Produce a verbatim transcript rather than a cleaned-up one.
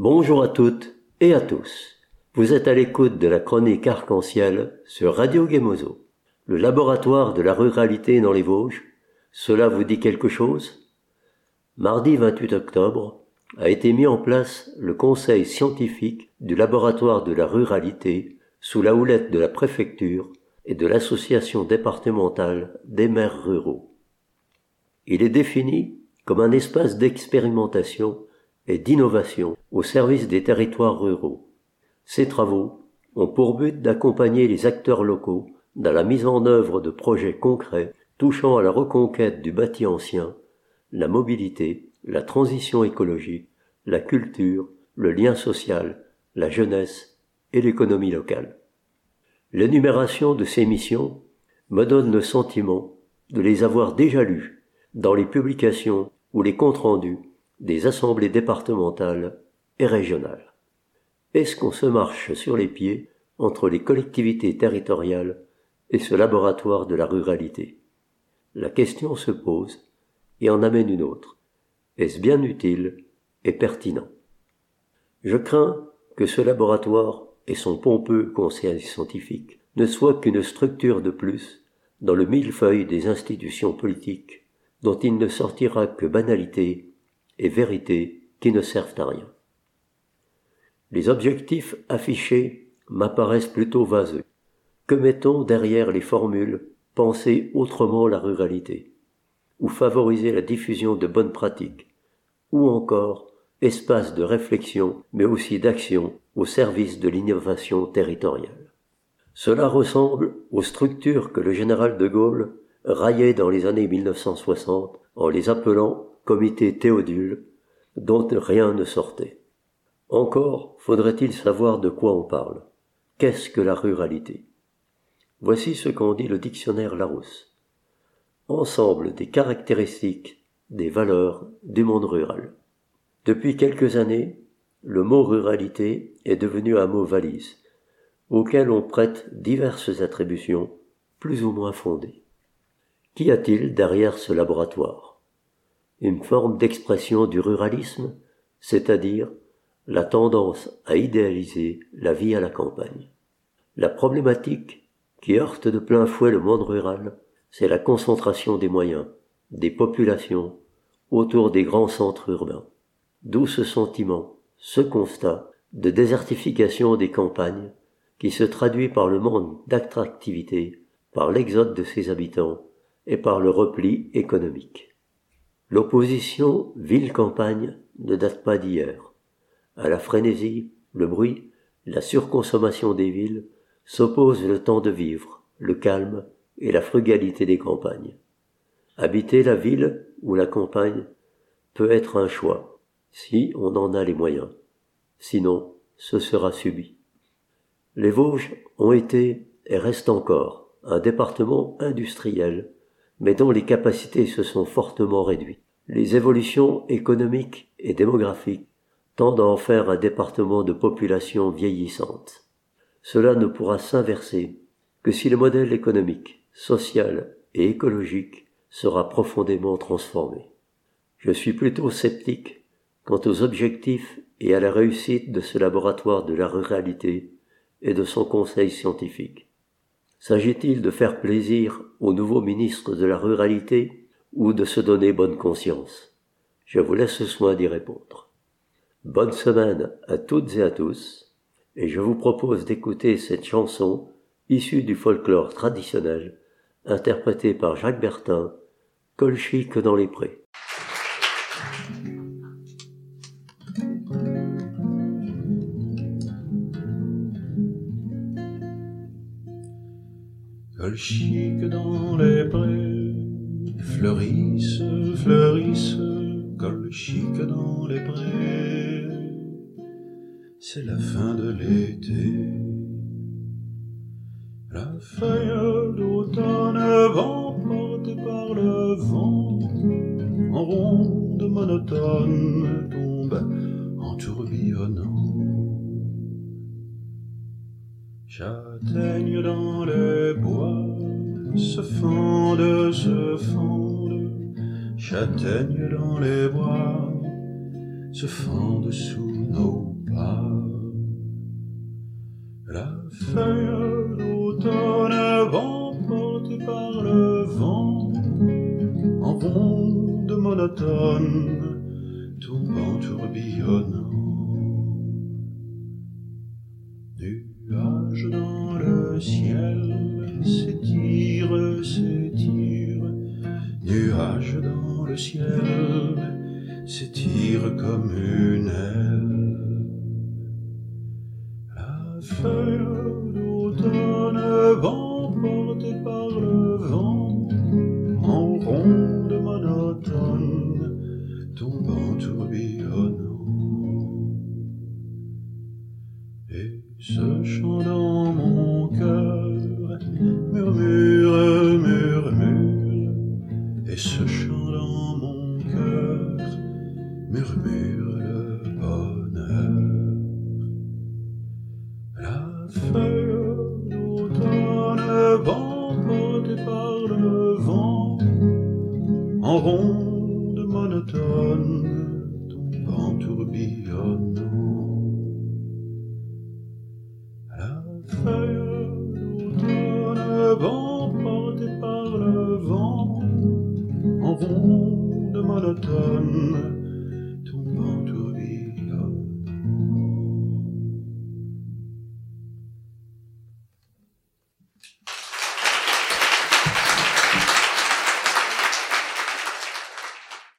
Bonjour à toutes et à tous. Vous êtes à l'écoute de la chronique Arc-en-Ciel sur Radio Gemozo. Le laboratoire de la ruralité dans les Vosges, cela vous dit quelque chose ? Mardi vingt-huit octobre a été mis en place le conseil scientifique du laboratoire de la ruralité sous la houlette de la préfecture et de l'association départementale des maires ruraux. Il est défini comme un espace d'expérimentation et d'innovation au service des territoires ruraux. Ces travaux ont pour but d'accompagner les acteurs locaux dans la mise en œuvre de projets concrets touchant à la reconquête du bâti ancien, la mobilité, la transition écologique, la culture, le lien social, la jeunesse et l'économie locale. L'énumération de ces missions me donne le sentiment de les avoir déjà lues dans les publications ou les comptes rendus des assemblées départementales et régionales. Est-ce qu'on se marche sur les pieds entre les collectivités territoriales et ce laboratoire de la ruralité ? La question se pose et en amène une autre. Est-ce bien utile et pertinent ? Je crains que ce laboratoire et son pompeux conseil scientifique ne soient qu'une structure de plus dans le millefeuille des institutions politiques dont il ne sortira que banalité et vérité qui ne servent à rien. Les objectifs affichés m'apparaissent plutôt vaseux. Que mettons derrière les formules « penser autrement la ruralité » ou « favoriser la diffusion de bonnes pratiques » ou encore « espace de réflexion mais aussi d'action au service de l'innovation territoriale ». Cela ressemble aux structures que le général de Gaulle raillait dans les années mille neuf cent soixante en les appelant « comité Théodule » dont rien ne sortait. Encore faudrait-il savoir de quoi on parle. Qu'est-ce que la ruralité ? Voici ce qu'en dit le dictionnaire Larousse. Ensemble des caractéristiques, des valeurs du monde rural. Depuis quelques années, le mot ruralité est devenu un mot valise, auquel on prête diverses attributions, plus ou moins fondées. Qu'y a-t-il derrière ce laboratoire ? Une forme d'expression du ruralisme, c'est-à-dire la tendance à idéaliser la vie à la campagne. La problématique qui heurte de plein fouet le monde rural, c'est la concentration des moyens, des populations, autour des grands centres urbains. D'où ce sentiment, ce constat de désertification des campagnes qui se traduit par le manque d'attractivité, par l'exode de ses habitants et par le repli économique. L'opposition ville-campagne ne date pas d'hier. À la frénésie, le bruit, la surconsommation des villes s'opposent le temps de vivre, le calme et la frugalité des campagnes. Habiter la ville ou la campagne peut être un choix, si on en a les moyens. Sinon, ce sera subi. Les Vosges ont été et restent encore un département industriel, mais dont les capacités se sont fortement réduites. Les évolutions économiques et démographiques tendent à en faire un département de population vieillissante. Cela ne pourra s'inverser que si le modèle économique, social et écologique sera profondément transformé. Je suis plutôt sceptique quant aux objectifs et à la réussite de ce laboratoire de la ruralité et de son conseil scientifique. S'agit-il de faire plaisir au nouveau ministre de la ruralité ou de se donner bonne conscience ? Je vous laisse le soin d'y répondre. Bonne semaine à toutes et à tous, et je vous propose d'écouter cette chanson issue du folklore traditionnel, interprétée par Jacques Bertin, Colchique dans les prés. Colchique dans les prés, fleurissent, fleurissent, colchique dans les prés. C'est la fin de l'été. La feuille d'automne emportée par le vent, en ronde monotone tombe en tourbillonnant. Châtaignes dans les bois se fendent, se fendent, châtaignes dans les bois se fendent sous nos pas. La feuille d'automne emportée par le vent, en ronde monotone, tombant tourbillonnant. Nuages dans le ciel s'étire, s'étire, nuages dans le ciel s'étire comme une aile. La feuille d'automne emportée par le vent, en ronde monotone, tombant tourbillonnant. Et ce chant dans mon cœur murmure, murmure, et ce chant dans mon cœur murmure le bonheur. La feuille d'automne emportée par le vent, en ronde monotone, tombant tourbillonnant. La feuille d'automne emportée par le vent, en ronde monotone,